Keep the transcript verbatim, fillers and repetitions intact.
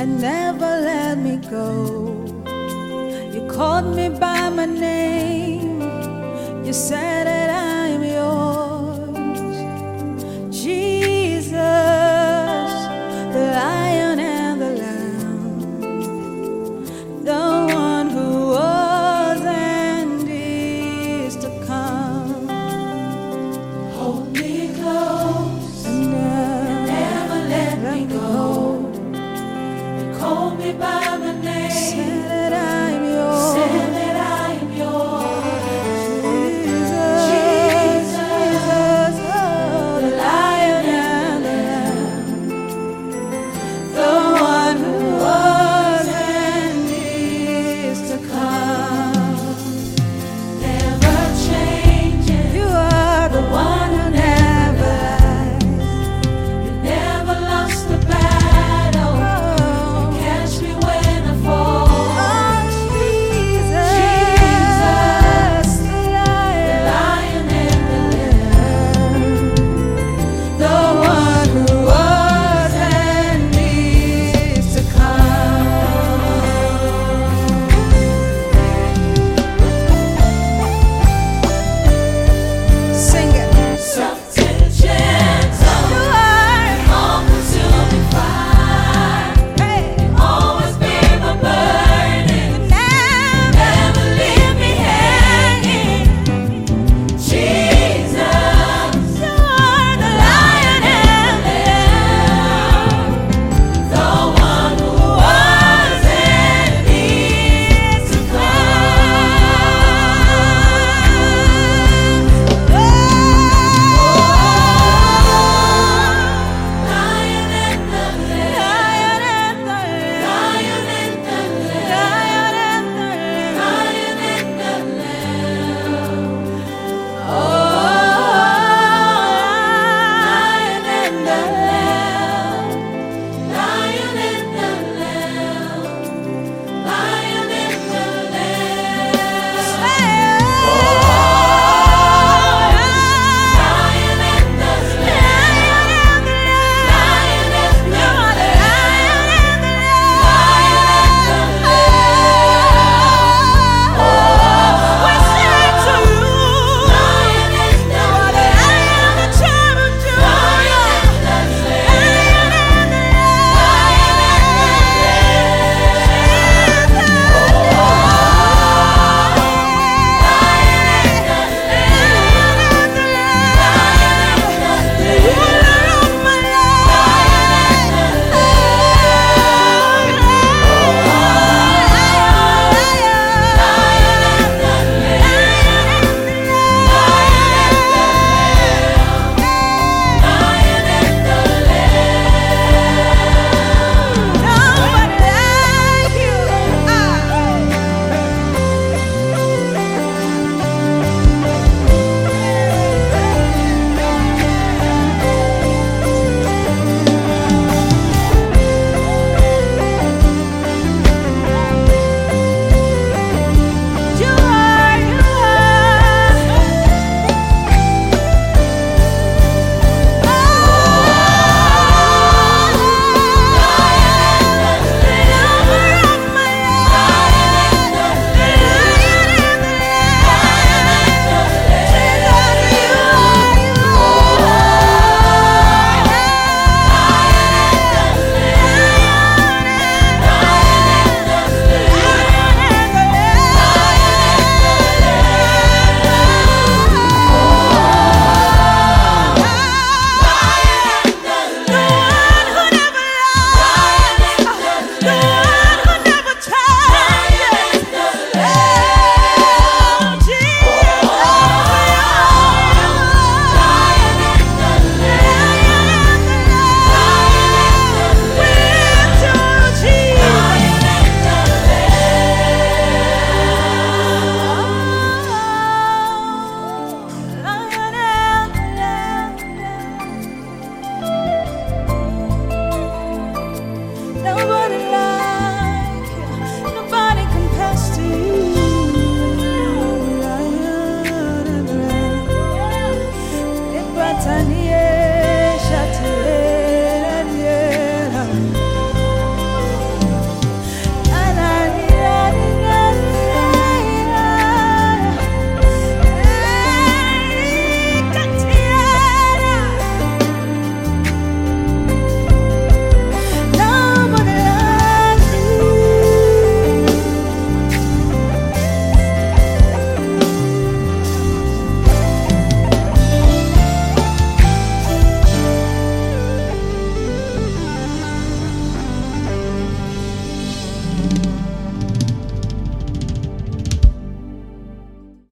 and never let me go. You called me by my name, you said that I'm yours. Jesus, the Lion and the Lamb, the one who was and is to come. Hold me close And and never let me go. You called me by my name, said that I'm yours. said that I am yours. Jesus, Jesus, oh, the Lion and the Lamb, the one who was and is to come. Never changing, You are the one who never lies. you never lost the battle. Oh, Catch me when I fall. oh, Jesus, Jesus, the The Lion, Lion and the Lamb, the one who was and is to come. Sing it. soft and gentle, You are, all consuming fire. hey, Always bear my burden, never never leave me hanging. Jesus, you are the Lion and the Lamb, the one who was and is to Lion and the Lamb, Lion and the Lamb, Lion and the Lamb, Lion and the Lamb. Lion and the Lamb. Oh, Lion and the Lamb. Lion and the Lamb, Lion and the Lamb. Oh, Lion and the Lamb, Lion and the No